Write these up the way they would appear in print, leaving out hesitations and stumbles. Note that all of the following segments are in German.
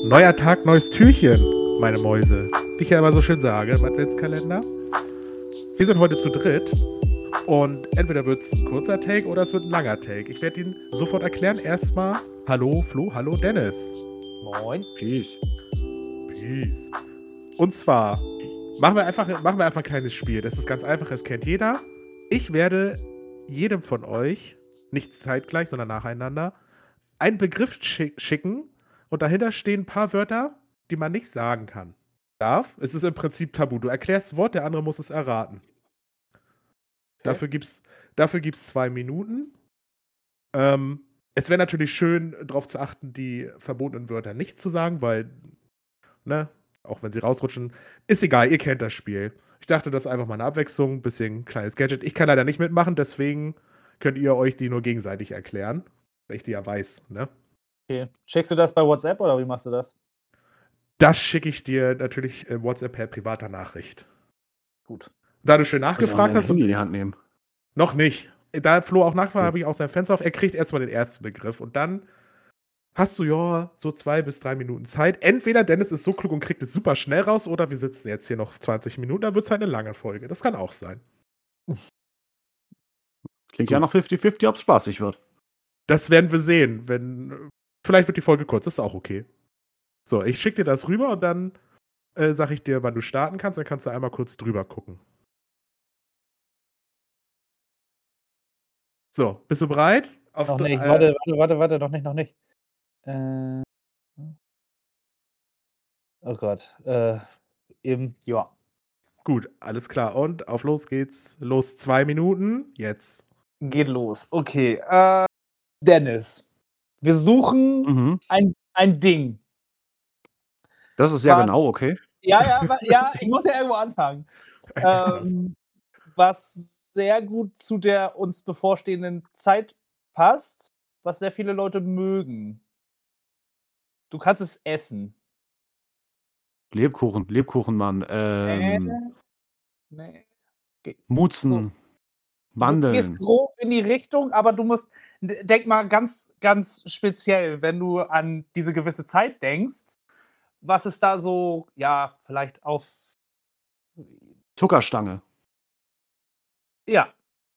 Neuer Tag, neues Türchen, meine Mäuse. Wie ich ja immer so schön sage im Adventskalender. Wir sind heute zu dritt und entweder wird es ein kurzer Take oder es wird ein langer Take. Ich werde ihn sofort erklären. Erstmal, hallo Flo, hallo Dennis. Moin. Peace. Peace. Und zwar machen wir einfach ein kleines Spiel. Das ist ganz einfach, das kennt jeder. Ich werde jedem von euch, nicht zeitgleich, sondern nacheinander, einen Begriff schicken und dahinter stehen ein paar Wörter, die man nicht sagen kann. Es ist im Prinzip tabu. Du erklärst das Wort, der andere muss es erraten. Okay. Dafür gibt's 2 Minuten. Es wäre natürlich schön, darauf zu achten, die verbotenen Wörter nicht zu sagen, weil, ne, auch wenn sie rausrutschen, ist egal, ihr kennt das Spiel. Ich dachte, das ist einfach mal eine Abwechslung, ein bisschen kleines Gadget. Ich kann leider nicht mitmachen, deswegen könnt ihr euch die nur gegenseitig erklären, weil ich die ja weiß, ne? Okay. Schickst du das bei WhatsApp oder wie machst du das? Das schicke ich dir natürlich WhatsApp per privater Nachricht. Gut. Da du schön Kannst du auch nachgefragt mein hast. Handy in die Hand nehmen. Noch nicht. Da Flo auch nachfragt, Okay. habe ich auch sein Fenster auf. Er kriegt erstmal den ersten Begriff und dann hast du ja so 2 bis 3 Minuten Zeit. Entweder Dennis ist so klug und kriegt es super schnell raus oder wir sitzen jetzt hier noch 20 Minuten, dann wird es halt eine lange Folge. Das kann auch sein. Klingt ja nach 50-50, ob es spaßig wird. Das werden wir sehen. Vielleicht wird die Folge kurz, das ist auch okay. So, ich schicke dir das rüber und dann sage ich dir, wann du starten kannst. Dann kannst du einmal kurz drüber gucken. So, bist du bereit? Noch nicht. Warte, noch nicht. Oh Gott. Ja. Gut, alles klar. Und auf los geht's. Los, 2 Minuten. Jetzt. Geht los. Okay. Dennis. Wir suchen ein Ding. Das ist sehr Was- genau, okay. Ja, ich muss ja irgendwo anfangen. Was sehr gut zu der uns bevorstehenden Zeit passt, was sehr viele Leute mögen. Du kannst es essen. Lebkuchenmann. Nee. Mutzen. Du gehst Mandeln. grob in die Richtung, aber du musst, denk mal ganz, ganz speziell, wenn du an diese gewisse Zeit denkst, was ist da so, ja, vielleicht auf. Zuckerstange. Ja.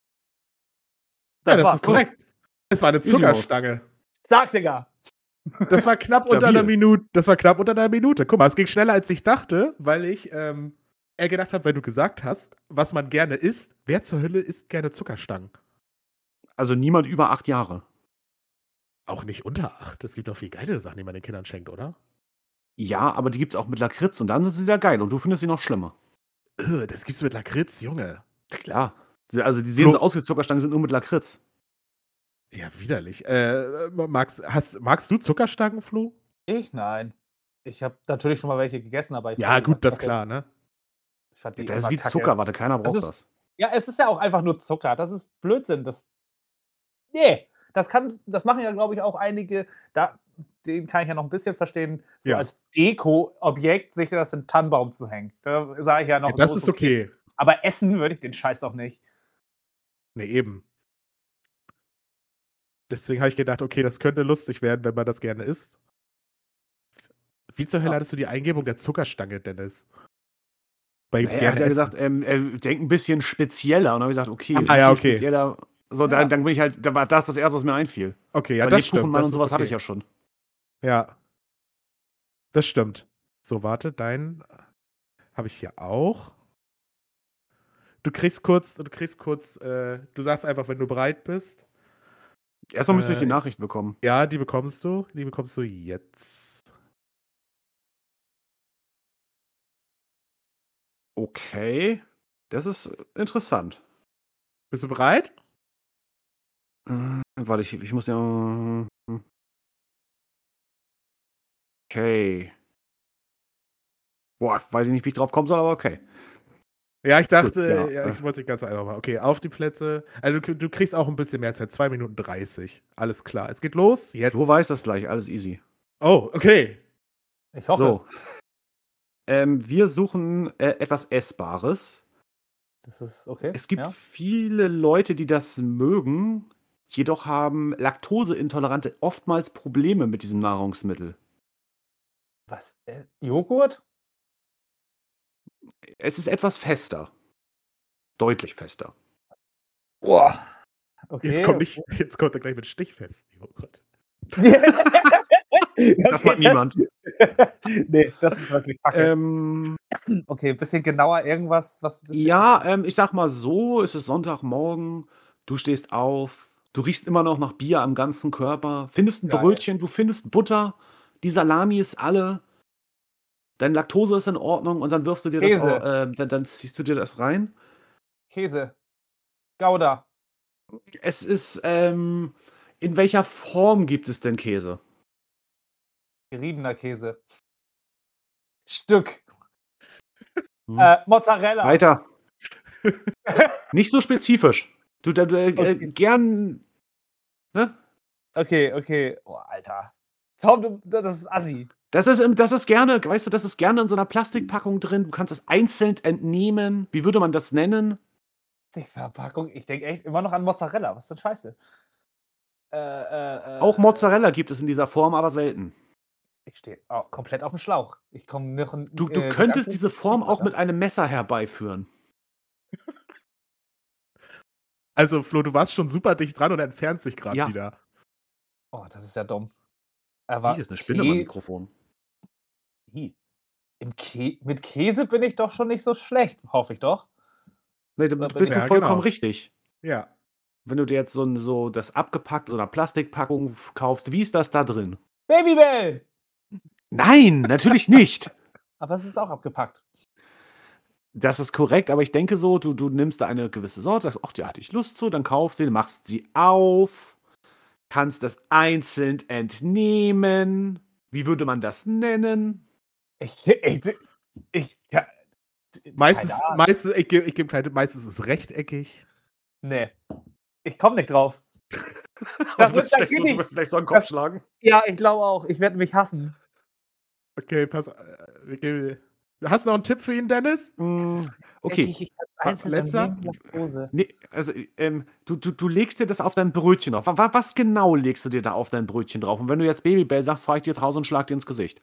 Das war's. ist korrekt. Es war eine Easy Zuckerstange. Sag, Digga. Das war knapp unter einer Minute. Guck mal, es ging schneller, als ich dachte, weil ich eher gedacht habe, weil du gesagt hast, was man gerne isst. Wer zur Hölle isst gerne Zuckerstangen? Also niemand über 8 Jahre. Auch nicht unter 8. Es gibt doch viel geilere Sachen, die man den Kindern schenkt, oder? Ja, aber die gibt's auch mit Lakritz und dann sind sie wieder geil und du findest sie noch schlimmer. Das gibt's mit Lakritz, Junge. Klar. Also die sehen so aus wie Zuckerstangen, sind nur mit Lakritz. Ja, widerlich. Magst du Zuckerstangen, Flo? Ich? Nein. Ich habe natürlich schon mal welche gegessen, aber Ja, gut, das ist klar, ne? Ich fand die Das ist immer wie kacke. Zucker, warte, keiner braucht das. Ja, es ist ja auch einfach nur Zucker. Das ist Blödsinn. Nee, das machen ja, glaube ich, auch einige. Den kann ich ja noch ein bisschen verstehen, so Ja. als Deko-Objekt sich das in den Tannenbaum zu hängen. Da sage ich ja noch. Ja, das ist okay. Aber essen würde ich den Scheiß auch nicht. Nee, eben. Deswegen habe ich gedacht, okay, das könnte lustig werden, wenn man das gerne isst. Wie zur Hölle hattest du die Eingebung der Zuckerstange, Dennis? Er hat ja gesagt, denk ein bisschen spezieller. Und dann habe ich gesagt, okay, okay. Spezieller. So, Dann bin ich halt, da war das Erste, was mir einfiel. Okay, ja, weil das stimmt. Lebkuchenmann Das und sowas okay. hatte ich ja schon. Ja. Das stimmt. So, warte, dein habe ich hier auch. Du sagst einfach, wenn du bereit bist. Erstmal müsste ich die Nachricht bekommen. Ja, die bekommst du. Die bekommst du jetzt. Okay. Das ist interessant. Bist du bereit? Warte, ich muss ja. Okay. Boah, weiß ich nicht, wie ich drauf kommen soll, aber okay. Ja, ich dachte, Gut, ja. ich muss nicht ganz einfach machen. Okay, auf die Plätze. Also du kriegst auch ein bisschen mehr Zeit. 2 Minuten 30. Alles klar. Es geht los. Jetzt. Du weißt das gleich, alles easy. Oh, okay. Ich hoffe. So. Wir suchen etwas Essbares. Das ist okay. Es gibt viele Leute, die das mögen, jedoch haben Laktoseintolerante oftmals Probleme mit diesem Nahrungsmittel. Was? Joghurt? Es ist etwas fester. Deutlich fester. Boah. Okay. Jetzt kommt er gleich mit Stichfest. Oh Gott. Das macht niemand. Nee, das ist wirklich kacke. Okay, ein bisschen genauer irgendwas, was ich sag mal so, es ist Sonntagmorgen, du stehst auf, du riechst immer noch nach Bier am ganzen Körper, findest ein Geil. Brötchen, du findest Butter, die Salami ist alle, deine Laktose ist in Ordnung und dann wirfst du dir Käse. dann ziehst du dir das rein. Käse. Gouda. Es ist, in welcher Form gibt es denn Käse? Geriebener Käse. Stück. Hm. Mozzarella. Weiter. Nicht so spezifisch. Okay. Gern, ne? Okay. Oh, Alter. Tom, das ist assi. Das ist gerne, weißt du, das ist gerne in so einer Plastikpackung drin. Du kannst es einzeln entnehmen. Wie würde man das nennen? Verpackung. Ich denke echt immer noch an Mozzarella. Was ist denn Scheiße? Auch Mozzarella gibt es in dieser Form, aber selten. Ich stehe komplett auf dem Schlauch. Ich komme noch. Du könntest diese Form auch mit einem Messer herbeiführen. Also, Flo, du warst schon super dicht dran und entfernst dich gerade wieder. Oh, das ist ja dumm. Hier ist eine Spinne beim Mikrofon. Mit Käse bin ich doch schon nicht so schlecht, hoffe ich doch. Nee, du bist vollkommen richtig. Ja. Wenn du dir jetzt so das abgepackt, so eine Plastikpackung kaufst, wie ist das da drin? Babybel! Nein, natürlich nicht. Aber es ist auch abgepackt. Das ist korrekt, aber ich denke so, du nimmst da eine gewisse Sorte, sagst, ach, die hatte ich Lust zu, dann kaufst du sie, machst sie auf, kannst das einzeln entnehmen. Wie würde man das nennen? Meistens ist es rechteckig. Nee. Ich komme nicht drauf. Du wirst gleich so einen Kopf schlagen. Ja, ich glaube auch. Ich werde mich hassen. Okay, pass. Hast du noch einen Tipp für ihn, Dennis? Okay. Letzter? Nee, also, du legst dir das auf dein Brötchen drauf. Was genau legst du dir da auf dein Brötchen drauf? Und wenn du jetzt Babybel sagst, fahr ich dir jetzt raus und schlag dir ins Gesicht.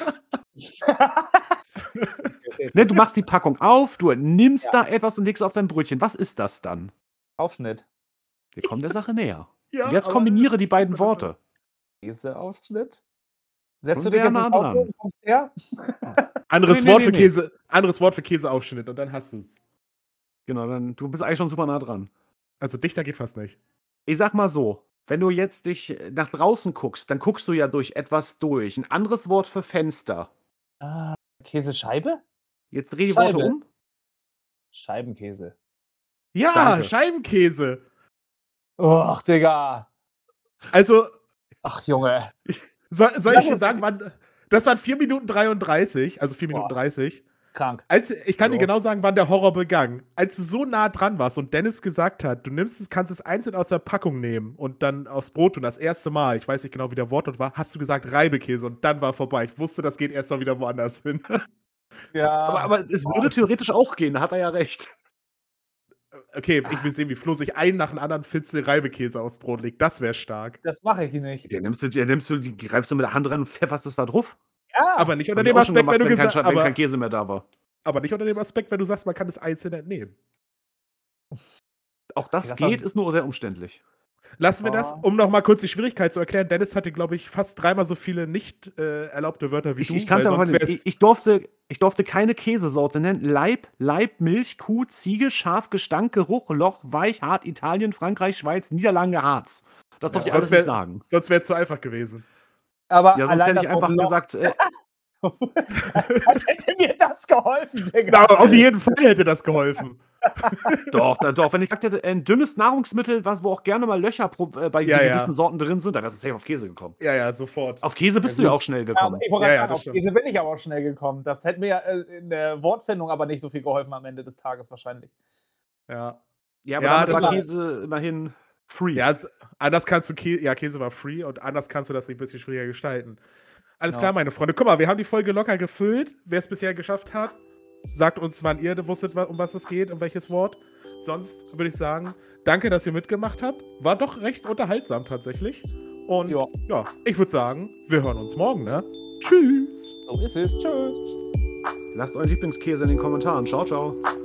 Ne, du machst die Packung auf, du nimmst da etwas und legst auf dein Brötchen. Was ist das dann? Aufschnitt. Wir kommen der Sache näher. Ja, und jetzt kombiniere die beiden Worte. Käseaufschnitt? Setzt Und du dich sehr jetzt nah ins Auto dran. und kommst her? Anderes Wort für Käseaufschnitt und dann hast du es. Genau, du bist eigentlich schon super nah dran. Also dichter geht fast nicht. Ich sag mal so, wenn du jetzt dich nach draußen guckst, dann guckst du ja durch etwas durch. Ein anderes Wort für Fenster. Käsescheibe? Jetzt dreh die Scheibe. Worte um. Scheibenkäse. Ja, Danke. Scheibenkäse. Och, Digga. Also, Ach, Junge. soll ich dir sagen, wann. Das waren 4 Minuten 33, also 4 Minuten 30. Krank. Ich kann dir genau sagen, wann der Horror begann. Als du so nah dran warst und Dennis gesagt hat, kannst es einzeln aus der Packung nehmen und dann aufs Brot tun, das erste Mal, ich weiß nicht genau, wie der Wortlaut war, hast du gesagt Reibekäse und dann war vorbei. Ich wusste, das geht erstmal wieder woanders hin. Ja. Aber es würde theoretisch auch gehen, da hat er ja recht. Okay, ich will sehen, wie Flo sich einen nach dem anderen Fitzel Reibekäse aufs Brot legt. Das wäre stark. Das mache ich nicht. Die greifst du mit der Hand ran und pfefferst es da drauf? Ja. Aber nicht unter Hab ich dem auch schon Aspekt, gemacht, wenn du wenn kein Käse mehr da war. Aber nicht unter dem Aspekt, wenn du sagst, man kann es einzeln entnehmen. Auch das geht, ist nur sehr umständlich. Lassen wir das, um noch mal kurz die Schwierigkeit zu erklären. Dennis hatte, glaube ich, fast 3-mal so viele nicht erlaubte Wörter wie du. Ich kann es aber nicht. Ich durfte keine Käsesorte nennen. Leib, Milch, Kuh, Ziege, Schaf, Gestank, Geruch, Loch, Weich, Hart, Italien, Frankreich, Schweiz, Niederlande, Harz. Das durfte ich alles nicht sagen. Sonst wäre es zu einfach gewesen. Aber ja, sonst hätte ich einfach gesagt. Als hätte mir das geholfen, Digga. Na, auf jeden Fall hätte das geholfen. Doch. Wenn ich gesagt hätte, ein dünnes Nahrungsmittel, wo auch gerne mal Löcher bei gewissen Sorten drin sind, dann wärst du safe auf Käse gekommen. Ja, sofort. Auf Käse bist du ja auch schnell gekommen. Ich wollte sagen, auf Käse bin ich aber auch schnell gekommen. Das hätte mir in der Wortfindung aber nicht so viel geholfen am Ende des Tages wahrscheinlich. Ja. Ja, aber das war Käse immerhin free. Ja, anders kannst du Käse war free und anders kannst du das ein bisschen schwieriger gestalten. Alles klar, meine Freunde. Guck mal, wir haben die Folge locker gefüllt. Wer es bisher geschafft hat, sagt uns, wann ihr wusstet, um was es geht, um welches Wort. Sonst würde ich sagen, danke, dass ihr mitgemacht habt. War doch recht unterhaltsam tatsächlich. Und ja ich würde sagen, wir hören uns morgen, ne? Tschüss. So ist es. Tschüss. Lasst euren Lieblingskäse in den Kommentaren. Ciao, ciao.